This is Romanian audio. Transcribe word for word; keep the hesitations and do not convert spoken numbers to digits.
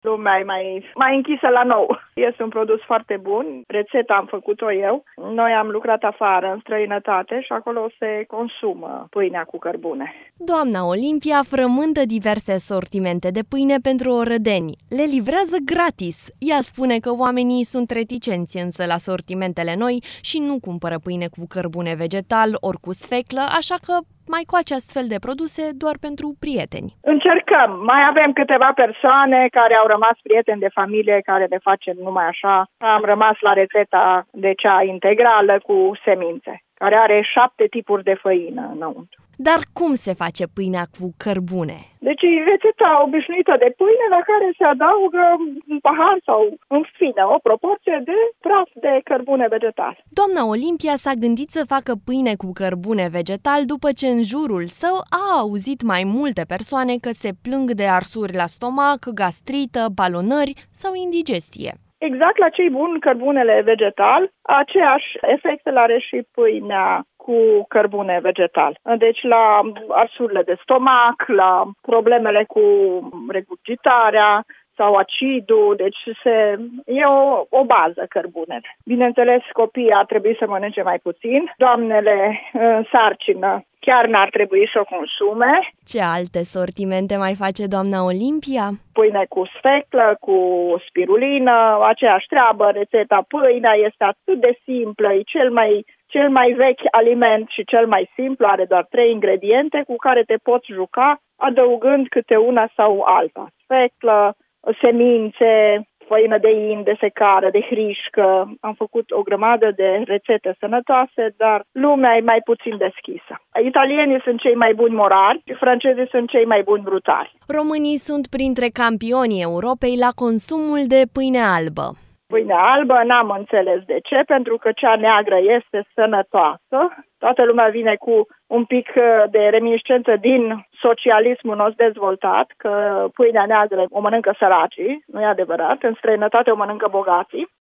Lumea e mai, mai închisă la nou. Este un produs foarte bun. Rețeta am făcut-o eu. Noi am lucrat afară, în străinătate, și acolo se consumă pâinea cu cărbune. Doamna Olimpia frământă diverse sortimente de pâine pentru orădeni. Le livrează gratis. Ea spune că oamenii sunt reticenți însă la sortimentele noi și nu cumpără pâine cu cărbune vegetal ori cu sfeclă, așa că mai coace astfel de produse doar pentru prieteni. Încercăm. Mai avem câteva persoane care au rămas prieteni de familie care le facem numai așa. Am rămas la rețeta de cea integrală cu semințe, care are șapte tipuri de făină înăuntru. Dar cum se face pâinea cu cărbune? Deci e rețeta obișnuită de pâine la care se adaugă un pahar sau, în fine, o proporție de praf de cărbune vegetal. Doamna Olimpia s-a gândit să facă pâine cu cărbune vegetal după ce în jurul său a auzit mai multe persoane că se plâng de arsuri la stomac, gastrită, balonări sau indigestie. Exact la ce-i bun cărbunele vegetal, aceeași efect îl are și pâinea cu cărbune vegetal. Deci la arsurile de stomac, la problemele cu regurgitarea sau acidul, deci se, e o, o bază cărbunele. Bineînțeles, copiii ar trebui să mănânce mai puțin, doamnele în sarcină chiar n-ar trebui să o consume. Ce alte sortimente mai face doamna Olimpia? Pâine cu sfeclă, cu spirulină, aceeași treabă, rețeta. Pâinea este atât de simplă, e cel mai, cel mai vechi aliment și cel mai simplu, are doar trei ingrediente cu care te poți juca, adăugând câte una sau alta. Sfeclă, semințe, făină de in, de secară, de hrișcă. Am făcut o grămadă de rețete sănătoase, dar lumea e mai puțin deschisă. Italienii sunt cei mai buni morari, francezii sunt cei mai buni brutari. Românii sunt printre campionii Europei la consumul de pâine albă. Pâinea albă n-am înțeles de ce, pentru că cea neagră este sănătoasă. Toată lumea vine cu un pic de reminiscență din socialismul nostru dezvoltat, că pâinea neagră o mănâncă săracii, nu e adevărat, în străinătate o mănâncă bogații.